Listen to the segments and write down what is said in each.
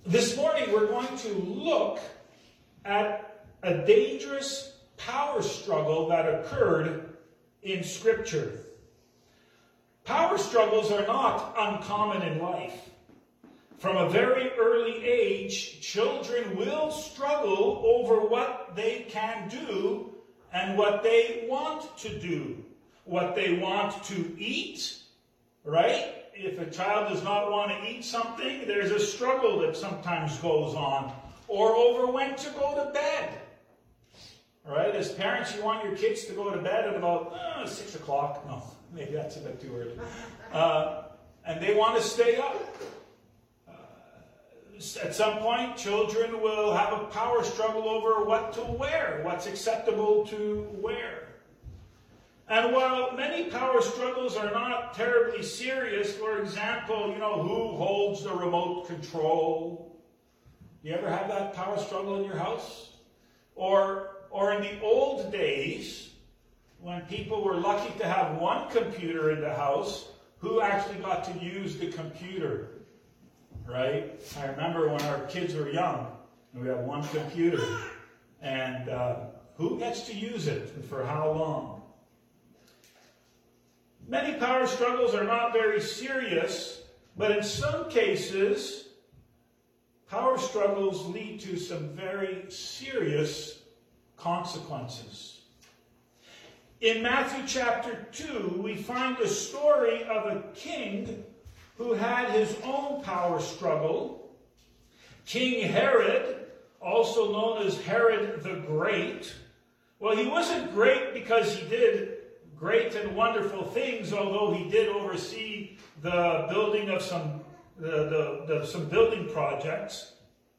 This morning we're going to look at a dangerous power struggle that occurred in Scripture. Power struggles are not uncommon in life. From a very early age, children will struggle over what they can do and what they want to do. What they want to eat, right? If a child does not want to eat something, there's a struggle that sometimes goes on. Or over when to go to bed. All right, as parents, you want your kids to go to bed at about 6 o'clock. No, maybe that's a bit too early. And they want to stay up. At some point, children will have a power struggle over what to wear, what's acceptable to wear. And while many power struggles are not terribly serious, for example, who holds the remote control? You ever have that power struggle in your house? Or in the old days, when people were lucky to have one computer in the house, who actually got to use the computer? Right? I remember when our kids were young, and we had one computer, and who gets to use it and for how long? Many power struggles are not very serious, but in some cases, power struggles lead to some very serious consequences. In Matthew chapter 2, we find the story of a king who had his own power struggle. King Herod, also known as Herod the Great. Well, he wasn't great because he did great and wonderful things, although he did oversee the building of some building projects.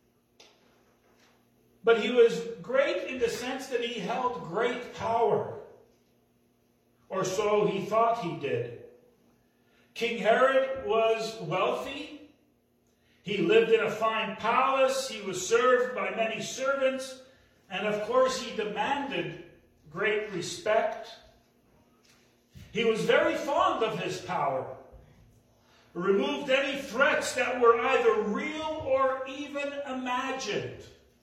But he was great in the sense that he held great power. Or so he thought he did. King Herod was wealthy. He lived in a fine palace. He was served by many servants. And of course, he demanded great respect. He was very fond of his power. Removed any threats that were either real or even imagined.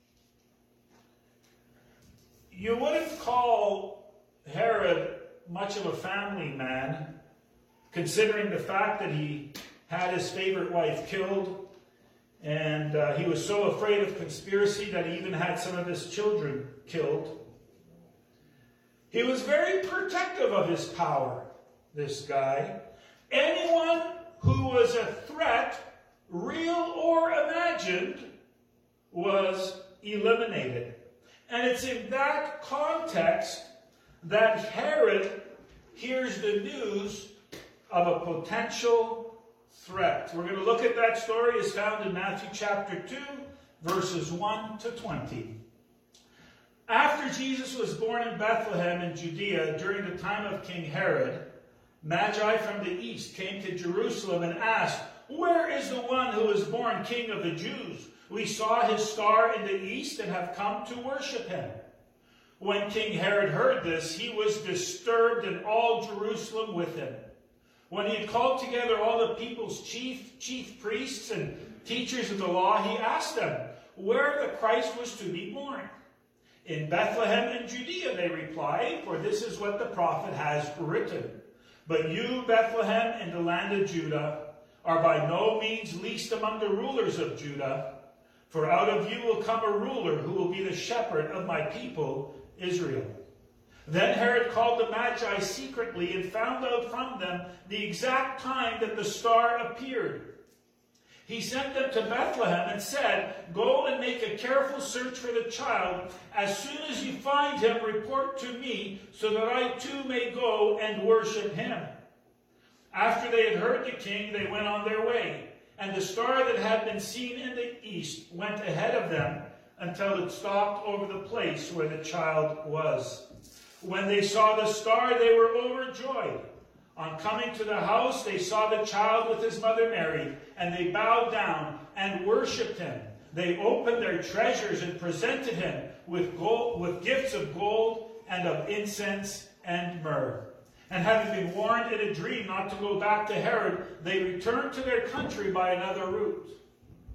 You wouldn't call Herod much of a family man, considering the fact that he had his favorite wife killed, and he was so afraid of conspiracy that he even had some of his children killed. He was very protective of his power, this guy. Anyone who was a threat, real or imagined, was eliminated. And it's in that context that Herod hears the news of a potential threat. We're going to look at that story. It's found in Matthew chapter 2, verses 1 to 20. After Jesus was born in Bethlehem in Judea during the time of King Herod, Magi from the east came to Jerusalem and asked, "Where is the one who was born King of the Jews? We saw his star in the east and have come to worship him." When King Herod heard this, he was disturbed, and all Jerusalem with him. When he had called together all the people's chief priests and teachers of the law, he asked them where the Christ was to be born. "In Bethlehem in Judea," they replied, "for this is what the prophet has written. But you, Bethlehem, in the land of Judah, are by no means least among the rulers of Judah, for out of you will come a ruler who will be the shepherd of my people, Israel." Then Herod called the Magi secretly and found out from them the exact time that the star appeared. He sent them to Bethlehem and said, "Go and make a careful search for the child. As soon as you find him, report to me, so that I too may go and worship him." After they had heard the king, they went on their way. And the star that had been seen in the east went ahead of them until it stopped over the place where the child was. When they saw the star, they were overjoyed. On coming to the house, they saw the child with his mother Mary, and they bowed down and worshipped him. They opened their treasures and presented him with gifts of gold and of incense and myrrh. And having been warned in a dream not to go back to Herod, they returned to their country by another route.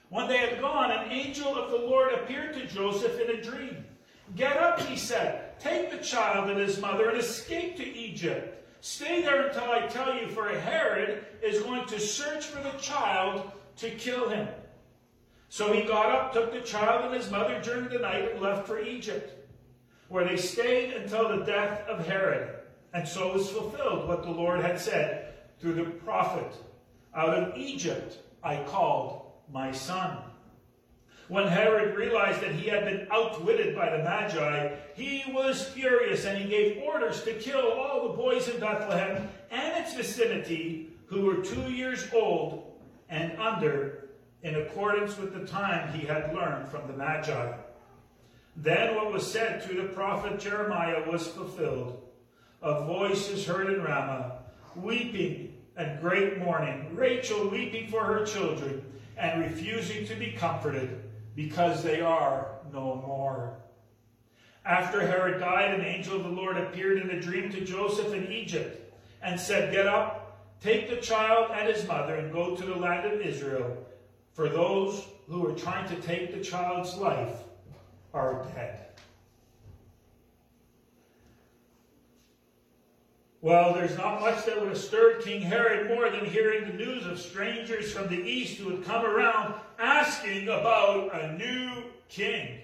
When they had gone, an angel of the Lord appeared to Joseph in a dream. "Get up," he said, "take the child and his mother and escape to Egypt. Stay there until I tell you, for Herod is going to search for the child to kill him." So he got up, took the child and his mother during the night, and left for Egypt, where they stayed until the death of Herod. And so was fulfilled what the Lord had said through the prophet, "Out of Egypt I called my son." When Herod realized that he had been outwitted by the Magi, he was furious, and he gave orders to kill all the boys in Bethlehem and its vicinity who were 2 years old and under, in accordance with the time he had learned from the Magi. Then what was said through the prophet Jeremiah was fulfilled. "A voice is heard in Ramah, weeping and great mourning, Rachel weeping for her children and refusing to be comforted, because they are no more." After Herod died, an angel of the Lord appeared in a dream to Joseph in Egypt and said, "Get up, take the child and his mother and go to the land of Israel, for those who are trying to take the child's life are dead." Well, there's not much that would have stirred King Herod more than hearing the news of strangers from the east who had come around asking about a new king.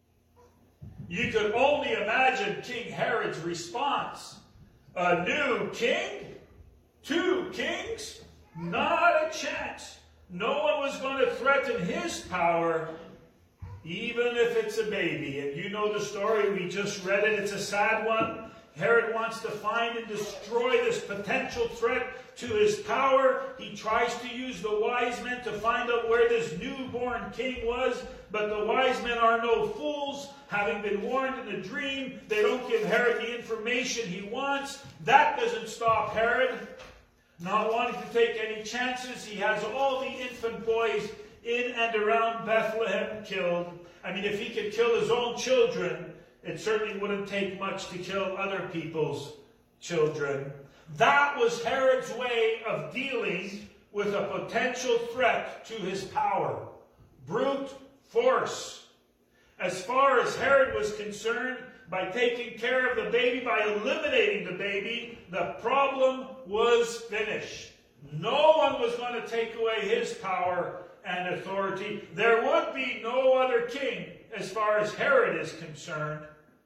You could only imagine King Herod's response. A new king? 2 kings? Not a chance. No one was going to threaten his power, even if it's a baby. And you know the story, we just read it, it's a sad one. Herod wants to find and destroy this potential threat to his power. He tries to use the wise men to find out where this newborn king was, but the wise men are no fools. Having been warned in a dream, they don't give Herod the information he wants. That doesn't stop Herod. Not wanting to take any chances, he has all the infant boys in and around Bethlehem killed. I mean, if he could kill his own children, it certainly wouldn't take much to kill other people's children. That was Herod's way of dealing with a potential threat to his power. Brute force. As far as Herod was concerned, by taking care of the baby, by eliminating the baby, the problem was finished. No one was going to take away his power and authority. There would be no other king as far as Herod is concerned.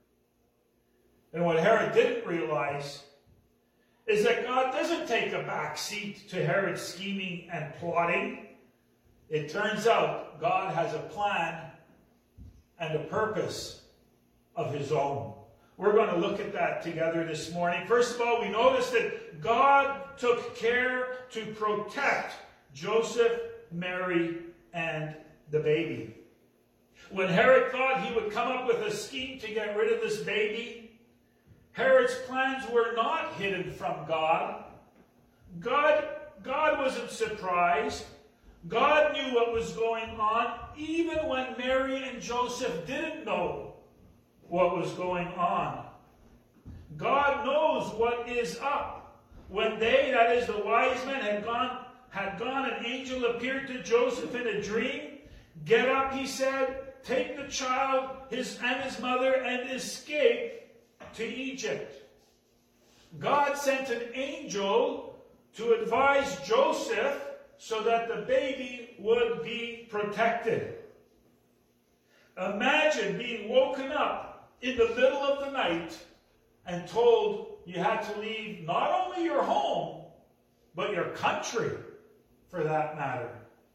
And what Herod didn't realize is that God doesn't take a back seat to Herod's scheming and plotting. It turns out God has a plan and a purpose of his own. We're going to look at that together this morning. First of all, we notice that God took care to protect Joseph, Mary, and the baby. When Herod thought he would come up with a scheme to get rid of this baby, Herod's plans were not hidden from God. God wasn't surprised. God knew what was going on, even when Mary and Joseph didn't know what was going on. God knows what is up. When they, that is the wise men, had gone, an angel appeared to Joseph in a dream. "Get up," he said, "take the child and his mother and escape to Egypt." God sent an angel to advise Joseph so that the baby would be protected. Imagine being woken up in the middle of the night and told you had to leave not only your home, but your country, for that matter.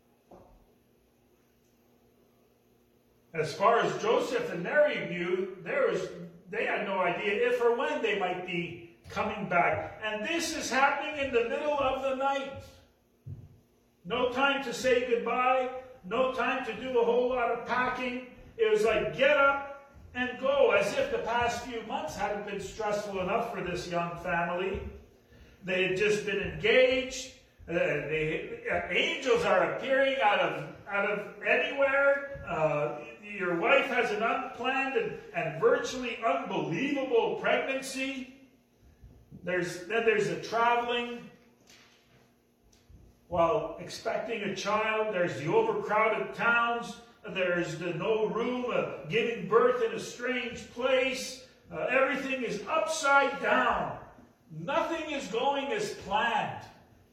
As far as Joseph and Mary knew, they had no idea if or when they might be coming back. And this is happening in the middle of the night. No time to say goodbye. No time to do a whole lot of packing. It was like, get up and go, as if the past few months hadn't been stressful enough for this young family. They had just been engaged. The angels are appearing out of anywhere. Your wife has an unplanned and virtually unbelievable pregnancy. There's a traveling. while expecting a child. There's the overcrowded towns. There's the no room, giving birth in a strange place. Everything is upside down. Nothing is going as planned.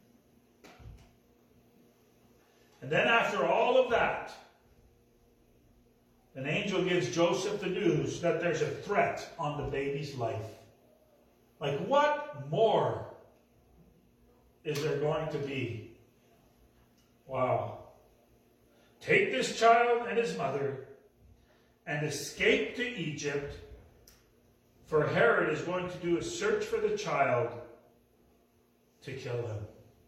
And then after all of that, an angel gives Joseph the news that there's a threat on the baby's life. Like, what more is there going to be? Wow. Take this child and his mother and escape to Egypt, for Herod is going to do a search for the child to kill him.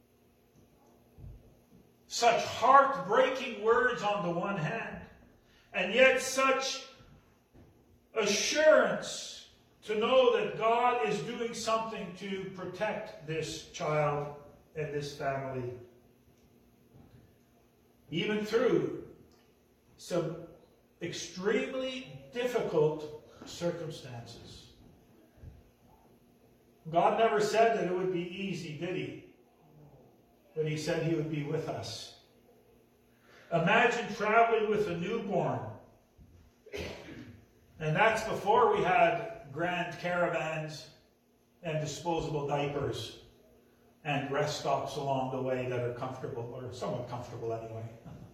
Such heartbreaking words on the one hand, and yet such assurance to know that God is doing something to protect this child and this family, even through some extremely difficult circumstances. God never said that it would be easy, did he? But he said he would be with us. Imagine traveling with a newborn. And that's before we had grand caravans and disposable diapers and rest stops along the way that are comfortable, or somewhat comfortable anyway.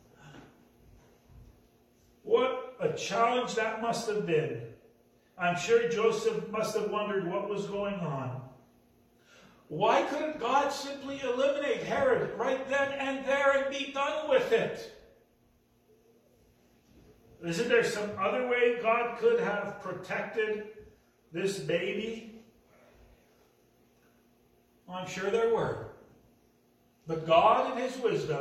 What a challenge that must have been. I'm sure Joseph must have wondered what was going on. Why couldn't God simply eliminate Herod right then and there and be done with it? Isn't there some other way God could have protected this baby? Well, I'm sure there were. But God, in his wisdom,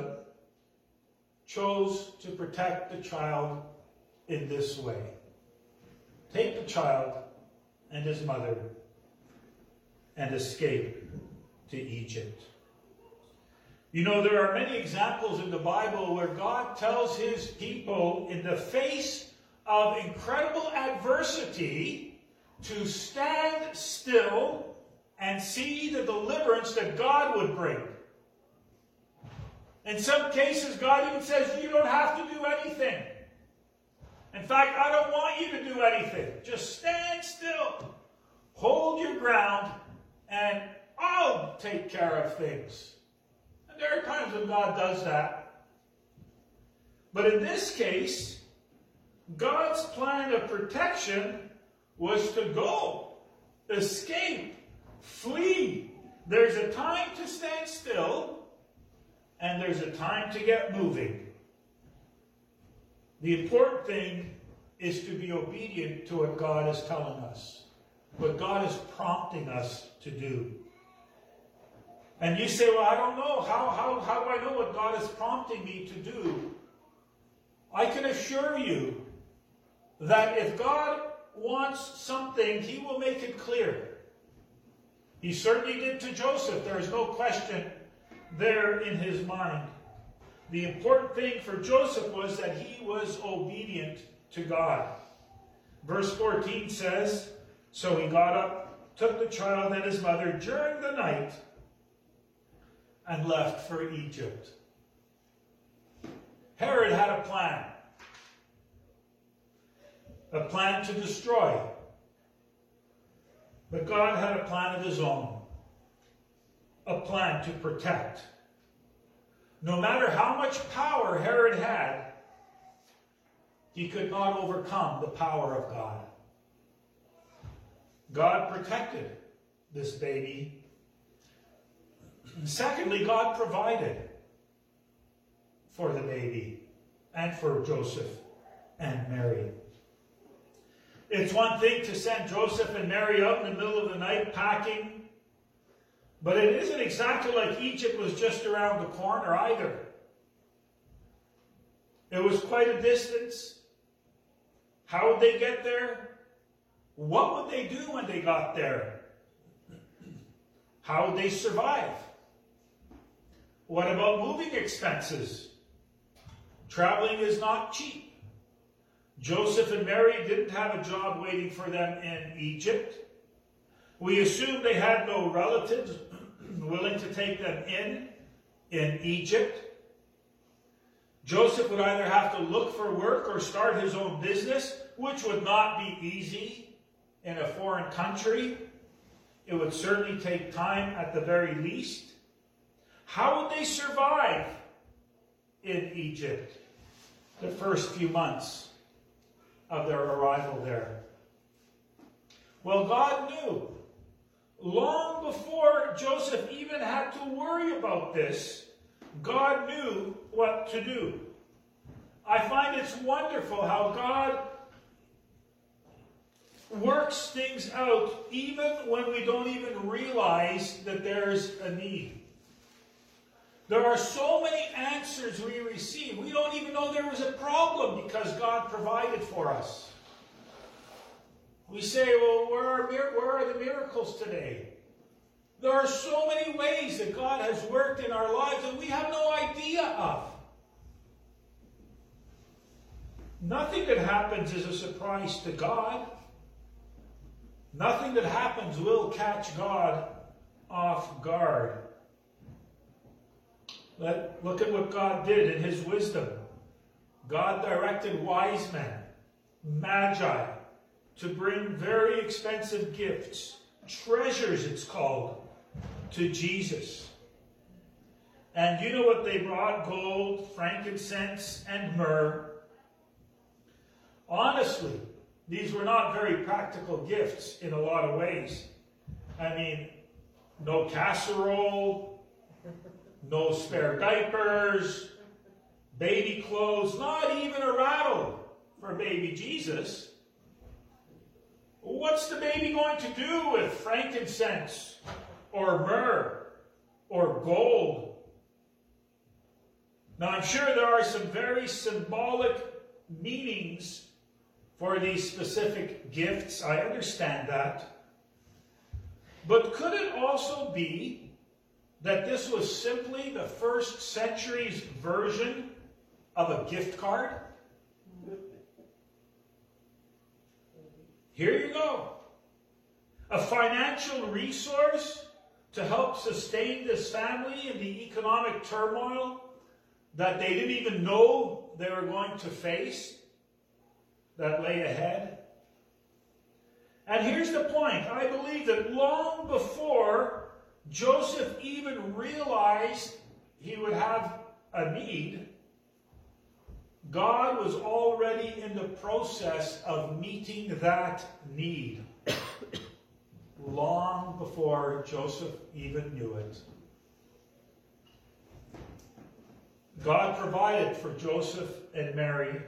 chose to protect the child in this way. Take the child and his mother and escape to Egypt. You know, there are many examples in the Bible where God tells his people, in the face of incredible adversity, to stand still and see the deliverance that God would bring. In some cases, God even says, you don't have to do anything. In fact, I don't want you to do anything. Just stand still. Hold your ground, and I'll take care of things. And there are times when God does that. But in this case, God's plan of protection was to go, escape, flee. There's a time to stand still, and there's a time to get moving. The important thing is to be obedient to what God is telling us, what God is prompting us to do. And you say, well, I don't know. How do I know what God is prompting me to do? I can assure you that if God wants something, he will make it clear. He certainly did to Joseph. There is no question there in his mind. The important thing for Joseph was that he was obedient to God. Verse 14 says, so he got up, took the child and his mother during the night, and left for Egypt. Herod had a plan to destroy. But God had a plan of his own, a plan to protect. No matter how much power Herod had, he could not overcome the power of God. God protected this baby. And secondly, God provided for the baby and for Joseph and Mary. It's one thing to send Joseph and Mary out in the middle of the night packing, but it isn't exactly like Egypt was just around the corner either. It was quite a distance. How would they get there? What would they do when they got there? How would they survive? What about moving expenses? Traveling is not cheap. Joseph and Mary didn't have a job waiting for them in Egypt. We assume they had no relatives willing to take them in. in Egypt. Joseph would either have to look for work or start his own business, which would not be easy in a foreign country. It would certainly take time at the very least. How would they survive in Egypt the first few months of their arrival there? Well, God knew. Long before Joseph even had to worry about this, God knew what to do. I find it's wonderful how God works things out even when we don't even realize that there's a need. There are so many answers we receive. We don't even know there was a problem because God provided for us. We say, well, where are the miracles today? There are so many ways that God has worked in our lives that we have no idea of. Nothing that happens is a surprise to God. Nothing that happens will catch God off guard. Look at what God did in his wisdom. God directed wise men, magi, to bring very expensive gifts, treasures it's called, to Jesus. And you know what they brought? Gold, frankincense, and myrrh. Honestly, these were not very practical gifts in a lot of ways. I mean, no casserole, no spare diapers, baby clothes, not even a rattle for baby Jesus. What's the baby going to do with frankincense or myrrh or gold? Now, I'm sure there are some very symbolic meanings for these specific gifts. I understand that. But could it also be that this was simply the first century's version of a gift card? Here you go. A financial resource to help sustain this family in the economic turmoil that they didn't even know they were going to face that lay ahead. And here's the point. I believe that long before Joseph even realized he would have a need, God was already in the process of meeting that need. Long before Joseph even knew it. God provided for Joseph and Mary.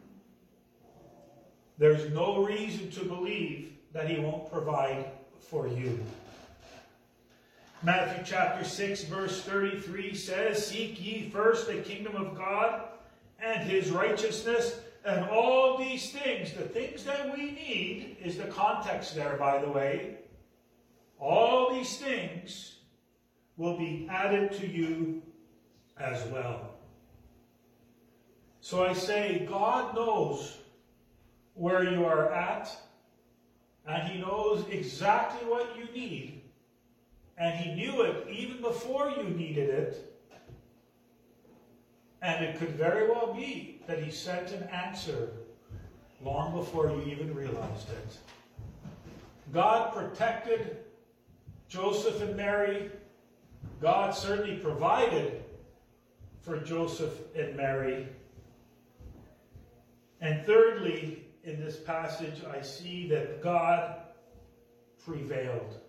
There's no reason to believe that he won't provide for you. Matthew chapter 6 verse 33 says, "Seek ye first the kingdom of God and his righteousness, and all these things," the things that we need is the context there, by the way, "all these things will be added to you as well." So I say, God knows where you are at, and he knows exactly what you need, and he knew it even before you needed it, and it could very well be that he sent an answer long before you even realized it. God protected Joseph and Mary. God certainly provided for Joseph and Mary. And thirdly, in this passage, I see that God prevailed.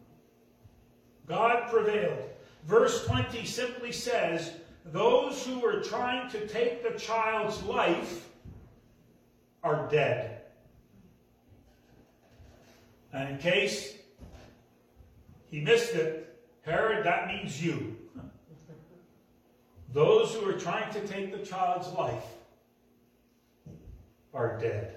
God prevailed. Verse 20 simply says, "Those who were trying to take the child's life are dead." And in case he missed it, Herod, that means you. Those who were trying to take the child's life are dead.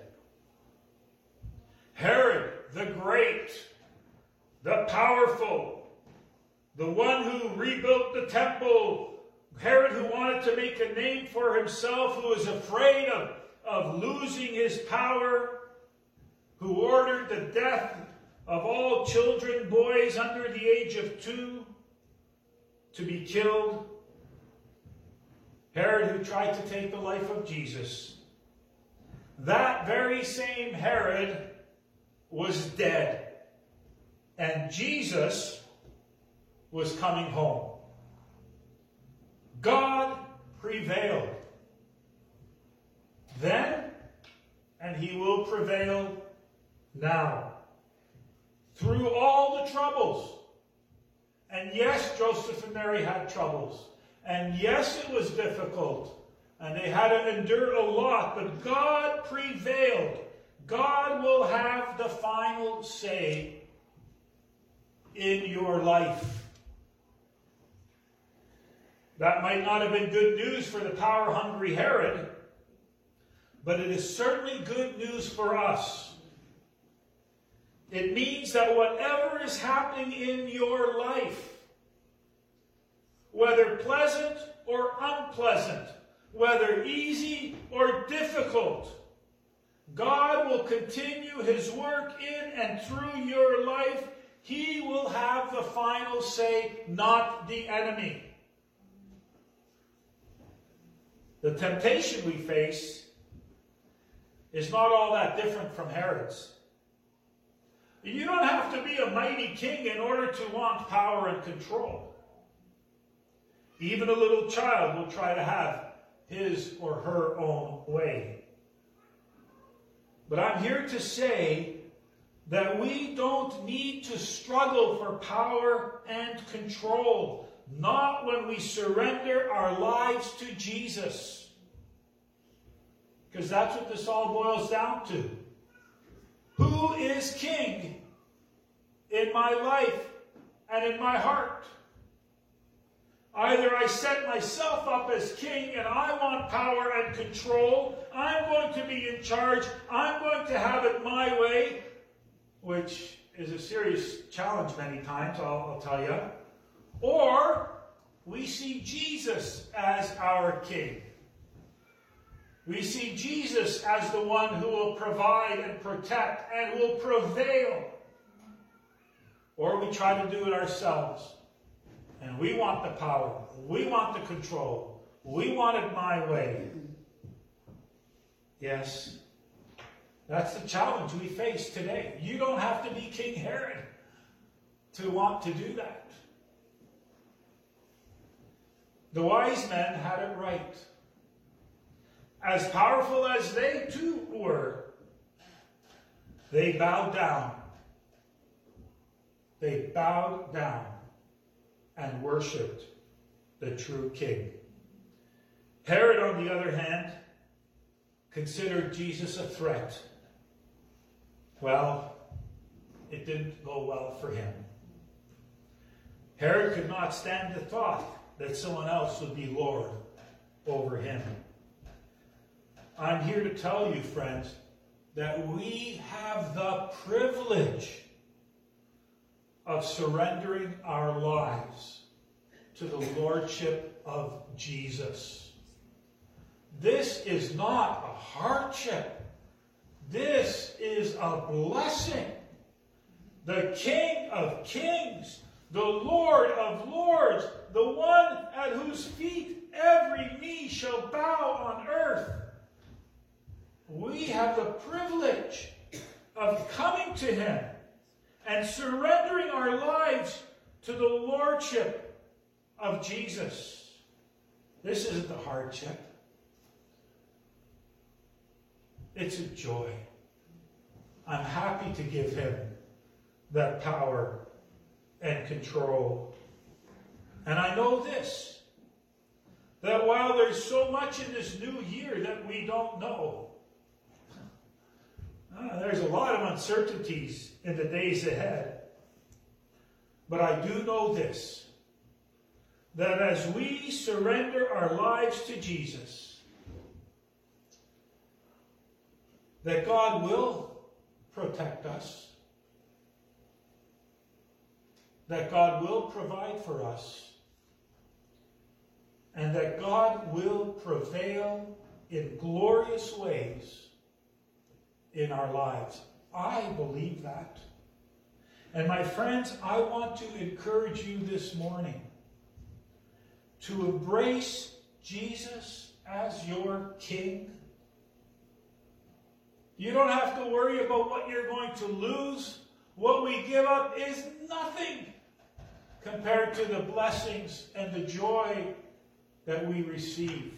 Herod, the great, the powerful, the one who rebuilt the temple, Herod who wanted to make a name for himself, who was afraid of losing his power, who ordered the death of all children, boys under the age of 2, to be killed. Herod who tried to take the life of Jesus, that very same Herod was dead. And Jesus was coming home. God prevailed then, and he will prevail now. Through all the troubles. And yes, Joseph and Mary had troubles. And yes, it was difficult. And they had to endure a lot. But God prevailed. God will have the final say in your life. That might not have been good news for the power-hungry Herod, but it is certainly good news for us. It means that whatever is happening in your life, whether pleasant or unpleasant, whether easy or difficult, God will continue his work in and through your life. He will have the final say, not the enemy. The temptation we face is not all that different from Herod's. You don't have to be a mighty king in order to want power and control. Even a little child will try to have his or her own way. But I'm here to say that we don't need to struggle for power and control. Not when we surrender our lives to Jesus. Because that's what this all boils down to. Who is king in my life and in my heart? Either I set myself up as king and I want power and control. I'm going to be in charge. I'm going to have it my way, which is a serious challenge many times, I'll tell you. Or we see Jesus as our king. We see Jesus as the one who will provide and protect and will prevail. Or we try to do it ourselves. And we want the power. We want the control. We want it my way. Yes, that's the challenge we face today. You don't have to be King Herod to want to do that. The wise men had it right. As powerful as they too were, they bowed down. They bowed down and worshipped the true king. Herod, on the other hand, considered Jesus a threat. Well, it didn't go well for him. Herod could not stand the thought that someone else would be Lord over him. I'm here to tell you, friends, that we have the privilege of surrendering our lives to the Lordship of Jesus. This is not a hardship. This is a blessing. The King of Kings, the Lord of Lords, the one at whose feet every knee shall bow on earth. We have the privilege of coming to him and surrendering our lives to the Lordship of Jesus. This isn't a hardship. It's a joy. I'm happy to give him that power and control. And I know this, that while there's so much in this new year that we don't know, there's a lot of uncertainties in the days ahead. But I do know this, that as we surrender our lives to Jesus, that God will protect us, that God will provide for us, and that God will prevail in glorious ways in our lives. I believe that. And my friends, I want to encourage you this morning to embrace Jesus as your King? You don't have to worry about what you're going to lose. What we give up is nothing compared to the blessings and the joy that we receive.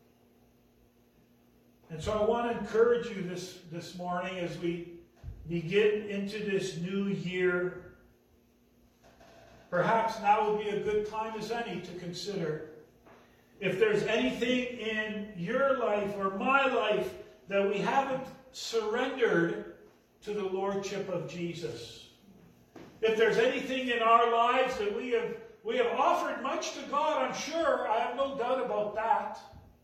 And so I want to encourage you this morning as we begin into this new year. Perhaps now would be a good time as any to consider if there's anything in your life or my life that we haven't surrendered to the Lordship of Jesus. If there's anything in our lives that we have offered much to God, I'm sure, I have no doubt about that.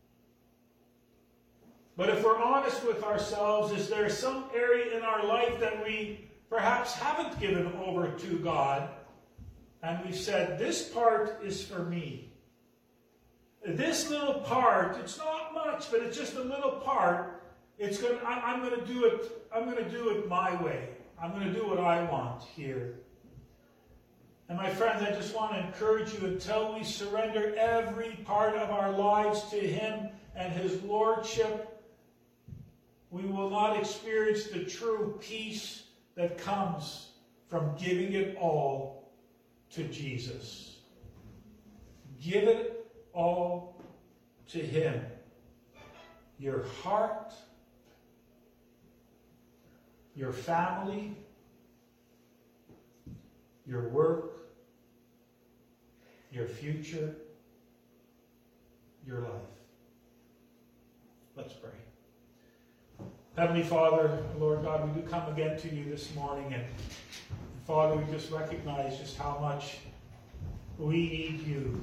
But if we're honest with ourselves, is there some area in our life that we perhaps haven't given over to God, and we've said, this part is for me. This little part, it's not much, but it's just a little part. I'm going to do it my way. I'm going to do what I want here. And my friends, I just want to encourage you, until we surrender every part of our lives to Him and His Lordship, we will not experience the true peace that comes from giving it all to Jesus. Give it all to Him. Your heart, your family, your work, your future, your life. Let's pray. Heavenly Father, Lord God, we do come again to you this morning, and Father, we just recognize just how much we need you.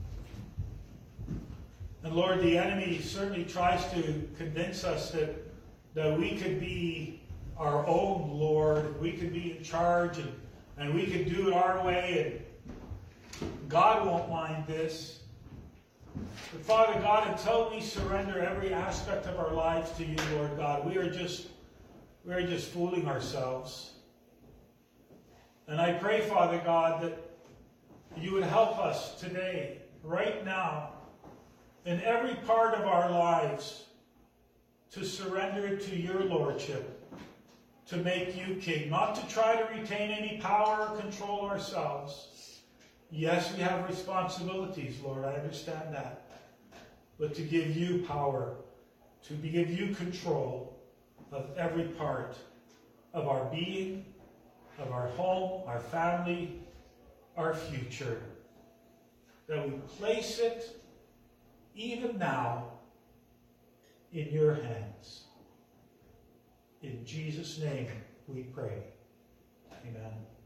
And Lord, the enemy certainly tries to convince us that we could be our own Lord, we could be in charge, and we could do it our way, and God won't mind this. But Father God, until we surrender every aspect of our lives to you, Lord God, we are just fooling ourselves. And I pray, Father God, that you would help us today, right now, in every part of our lives, to surrender it to your Lordship, to make you King, not to try to retain any power or control ourselves. Yes, we have responsibilities, Lord, I understand that. But to give you power, to give you control of every part of our being, of our home, our family, our future. That we place it, even now, in your hands. In Jesus' name we pray. Amen.